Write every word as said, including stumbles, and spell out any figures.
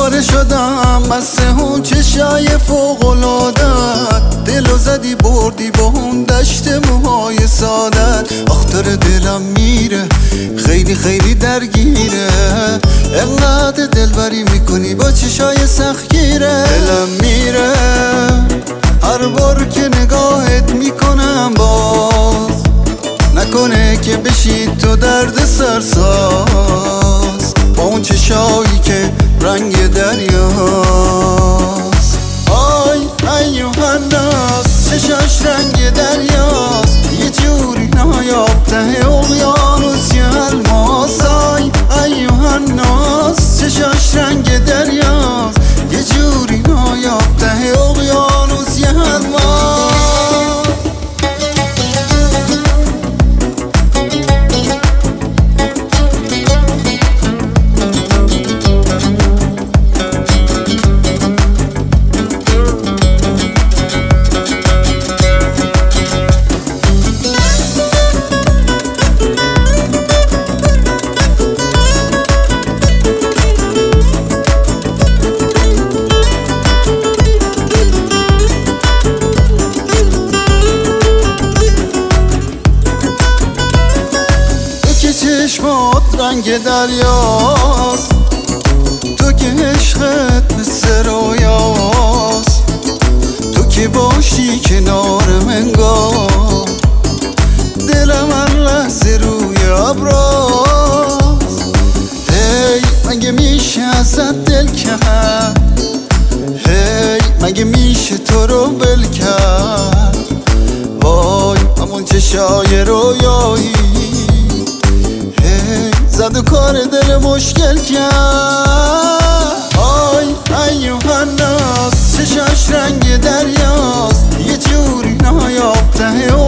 دوباره شدم مست اون چشای فوق‌العادت، دلو زدی بردی با اون دشت موهای سادت. آختر دلم میره خیلی خیلی درگیره، انقدر دلبری میکنی با چشای سختگیره. دلم میره هر بار که نگاهت میکنم، باز نکنه که بشی تو درد سرساز با اون چشایی که رنگ دریاست. آی ایوه‌الناس چشاش رنگ دریاست، یه جوری نایاب ته اقیانوس یه الماس. آی ایوه‌الناس چشاش رنگ دریاست، یه جوری نایاب ته اقیانوس یه الماس. چشمات رنگ دریاست، تو که عشقت مثل رویاست، تو که باشی کنارم انگار دلم هر لحظه روی ابراست. هی مگه میشه ازت دل کرد، هی مگه میشه تو رو بل کرد. وای همون چشای رویایی زد و کار دل مشکل کرد. آی ایوه‌الناس چشاش رنگ دریاست، یه جوری نایاب ته